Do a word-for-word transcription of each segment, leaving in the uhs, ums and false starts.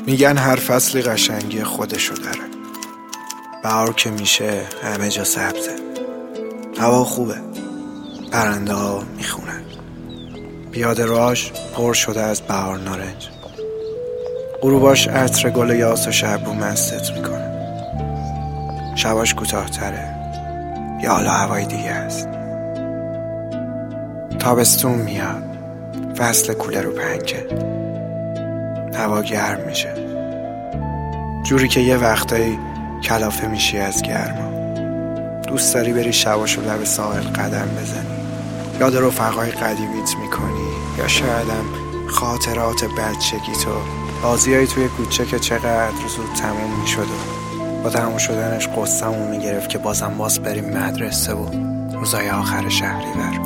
میگن هر فصلی قشنگی خودشو داره. بهار که میشه همه جا سبزه، هوا خوبه، پرنده ها میخونن، پیاده راش پر شده از بهار نارنج، غروباش عطر گل یاس و شب رو مستت میکنه، شباش کوتاه‌تره یا حالا هوای دیگه است. تابستون میاد، فصل کوله رو پنکه، هوا گرم میشه، جوری که یه وقتایی کلافه میشی از گرما. دوست داری بری شباشو لب ساحل قدم بزنی، یاد رفقای قدیمیت میکنی، یا شایدم خاطرات بچگیتو، بازیایی توی کوچه که چقدر زود تموم میشد و با تموم شدنش قصه‌مون میگرفت که بازم باز بریم مدرسه و روزای آخر شهریور.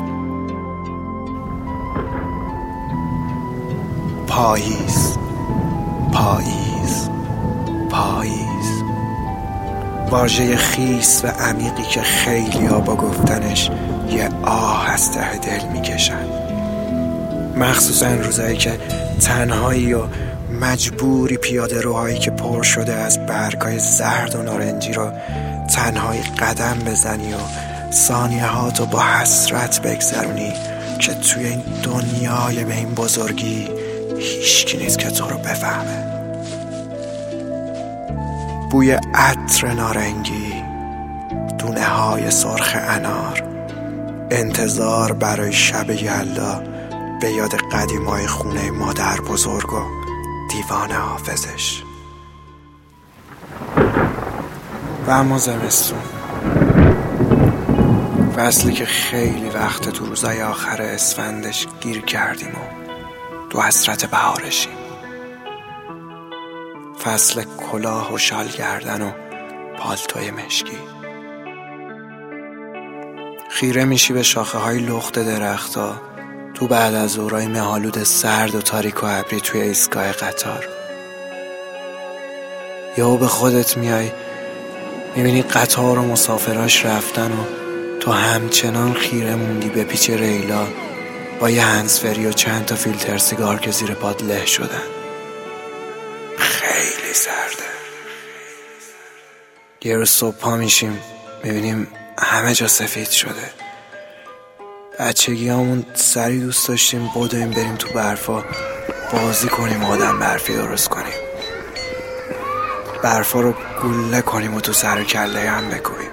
پاییز، پاییز، پاییز، واژه خیس و عمیقی که خیلی ها با گفتنش یه آه از ته دل میکشن، مخصوصا روزایی که تنهایی و مجبوری پیاده روهایی که پر شده از برگای زرد و نارنجی رو تنهایی قدم بزنی و ثانیه هاتو با حسرت بگذرونی که توی این دنیای به این بزرگی هیچکی نیست که تو رو بفهمه. بوی عطر نارنگی، دونه های سرخ انار، انتظار برای شب یلدا به یاد قدیمای خونه مادر بزرگ و دیوان حافظش. و اما زمستون، فصلی که خیلی وقت تو روزای آخر اسفندش گیر کردیم و تو حسرت بهارشیم. فصل کلاه و شال گردن و پالتوی مشکی. خیره میشی به شاخه های لخت درختا تو بعد از ظهرای مه‌آلود سرد و تاریک و ابری توی ایستگاه قطار. یا به خودت میای میبینی قطار و مسافراش رفتن و تو همچنان خیره موندی به پیچ ریلا با یه هنسفری و چند تا فیلتر سیگار که زیر پات له شدن. خیلی سرده. یه روز صبح پا میشیم میبینیم همه جا سفید شده. بچگی همون سری دوست داشتیم بدویم بریم تو برفا بازی کنیم، آدم برفی درست کنیم، برفا رو گله کنیم و تو سر و کله هم بکوبیم.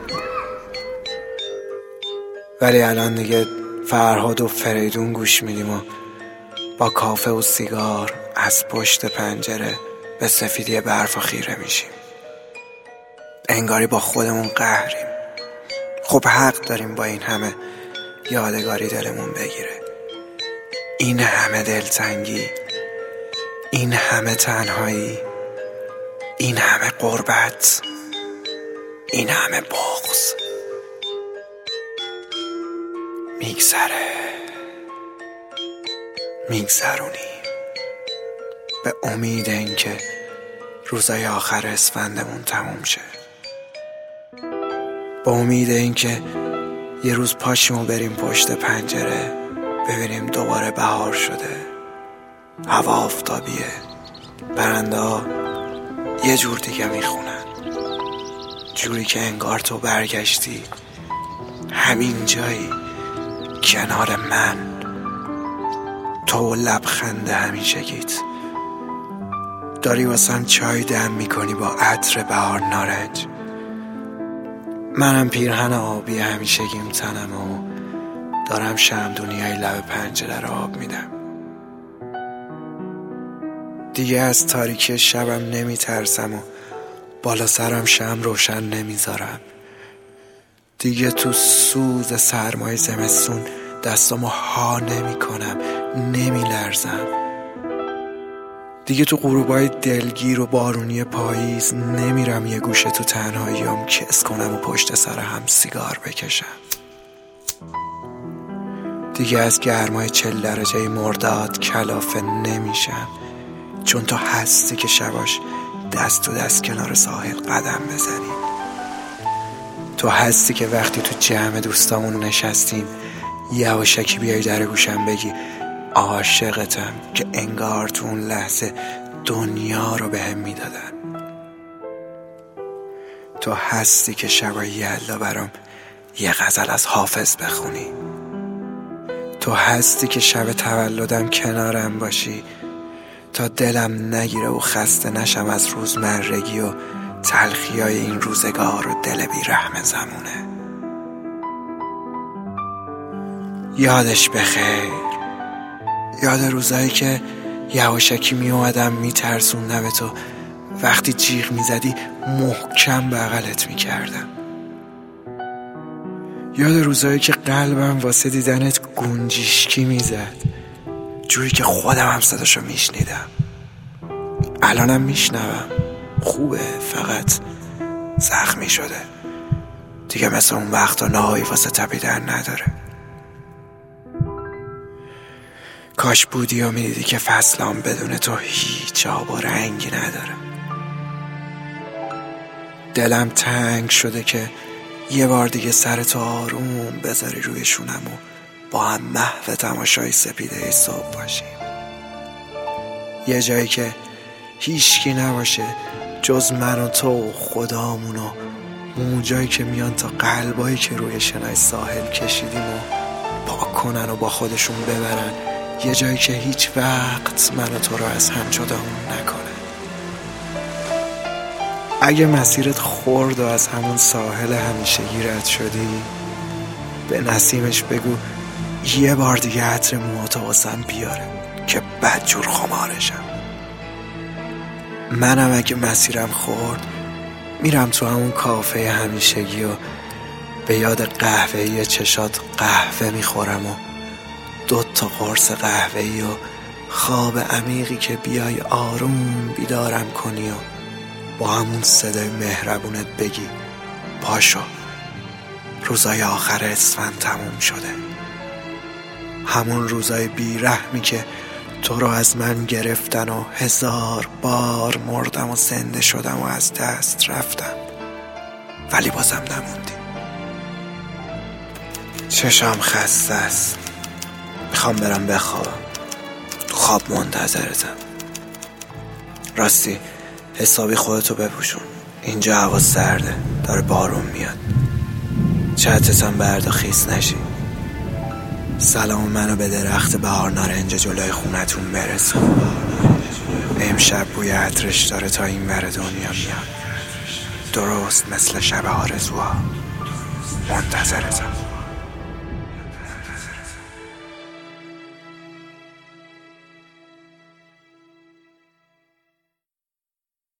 ولی الان دیگه فرهاد و فریدون گوش میدیم و با کافه و سیگار از پشت پنجره به سفیدی برفا خیره میشیم. انگاری با خودمون قهریم. خب حق داریم با این همه یادگاری دلمون بگیره، این همه دلتنگی، این همه تنهایی، این همه غربت، این همه بغض. میگذره، میگذرونی به امید اینکه روزای آخر اسفندمون تموم شه، با امید اینکه یه روز پاشیم و بریم پشت پنجره ببینیم دوباره بهار شده، هوا آفتابیه، پرنده ها یه جور دیگه میخونن، جوری که انگار تو برگشتی همین جایی کنار من، تو لبخند همیشگیت، داری واسم چای دم میکنی با عطر بهار نارنج، منم پیرهن آبی همیشگیم تنم و دارم شمعدونیای لب پنجره رو آب میدم. دیگه از تاریکی شبم نمیترسم و بالا سرم شمع روشن نمیذارم. دیگه تو سوز سرمای زمستون دستامو ها نمی کنم، نمی لرزم. دیگه تو غروبای دلگیر و بارونی پاییز نمیرم یه گوشه تو تنهاییام کس کنم و پشت سر هم سیگار بکشم. دیگه از گرمای چل درجه مرداد کلافه نمیشم، چون تو هستی که شباش دست تو دست کنار ساحل قدم بزنی. تو هستی که وقتی تو جمع دوستامون نشستیم یواشکی بیای در گوشم بگی عاشقتم، که انگار تو اون لحظه دنیا رو به هم میدادن. تو هستی که شبای یلدا برام یه غزل از حافظ بخونی. تو هستی که شب تولدم کنارم باشی تا دلم نگیره و خسته نشم از روزمرگی و تلخیای این روزگار و دل بی رحم زمونه. یادش بخیر، یاد روزایی که یواشکی می اومدم می ترسوندم تو، وقتی جیغ می زدی محکم بغلت می کردم. یاد روزایی که قلبم واسه دیدنت گنجیشکی می زد، جوری که خودم هم صداشو می شنیدم. الانم می شنوم، خوبه، فقط زخمی شده دیگه، مثل اون وقتا نهایی واسه تپیدن نداره. کاش بودی و میدیدی که فصلام بدون تو هیچ آب و رنگی نداره. دلم تنگ شده که یه بار دیگه سرتو آروم بذاری روی شونم و با هم محو تماشای سپیده صبح باشیم. یه جایی که هیچکی نباشه جز من و تو و خدامون و موجایی که میان تا قلبایی که روی شنای ساحل کشیدیم و پاک کنن و با خودشون ببرن. یه جایی که هیچ وقت من و تو رو از هم جدامون نکنه. اگه مسیرت خورد و از همون ساحل همیشگی رد شدی، به نسیمش بگو یه بار دیگه عطر موهاتو واسم بیاره که بدجور خمارشم. منم اگه مسیرم خورد میرم تو همون کافه همیشگی و به یاد قهوه‌ای چشات قهوه میخورم و دو تا قرص قهوه‌ای و خواب عمیقی که بیای آروم بیدارم کنی و با همون صدای مهربونت بگی پاشو، روزای آخر اسفند تموم شده. همون روزای بیرحمی که تو رو از من گرفتن و هزار بار مردم و زنده شدم و از دست رفتم، ولی بازم نموندی. چشام خسته است، میخوام برم بخوابم، تو خواب منتظرتم. راستی حسابی خودتو بپوشون، اینجا هوا سرده، داره بارون میاد، چترتم برد و خیس نشی. سلام منو به درخت بهار نارنج جلوی خونتون برسون. امشب بوی عطرش داره تا این ور دنیا میاد، درست مثل شب آرزوها. منتظرتم.